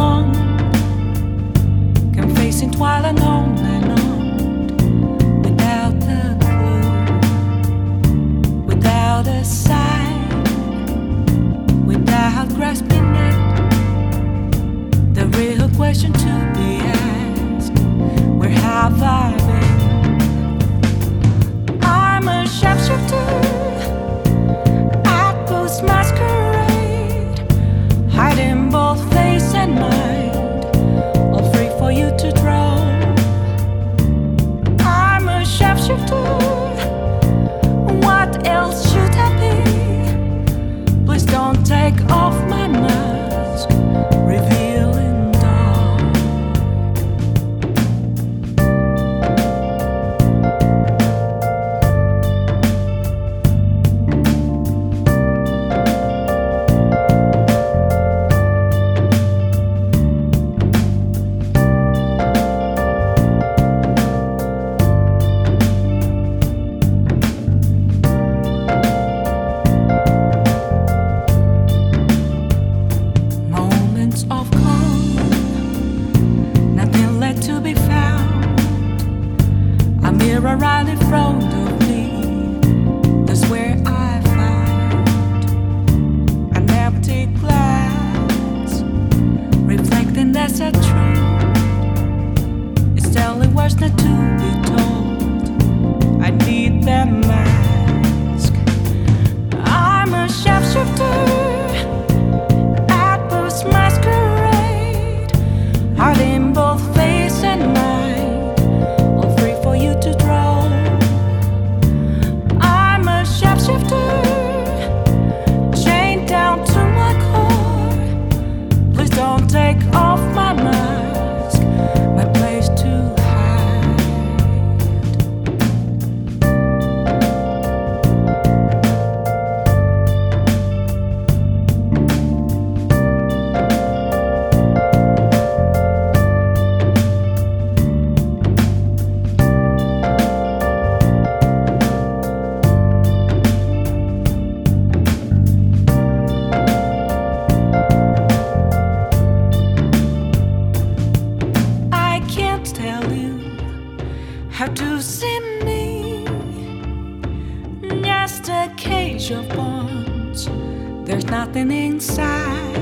one can face it while alone and on, without a clue, without a sign, without grasping it. The real question to be asked: where have I been? I'm a shapeshifter at Post Masquerade, hiding both face and mind, all free for you to draw. I'm a shapeshifter, what else should I be? Please don't take off my mask, revealing dark. Of calm, nothing left to be found. A mirror right in front of me, that's where I find an empty glass, reflecting that's a truth. It's telling words not to be told. I need that mask. I'm a shapeshifter, hiding both face and mind, all free for you to draw. I'm a shapeshifter, chained down to my core. Please don't take off my mask, my place to hide. Tell you how to see me, just a cage of bones. There's nothing inside.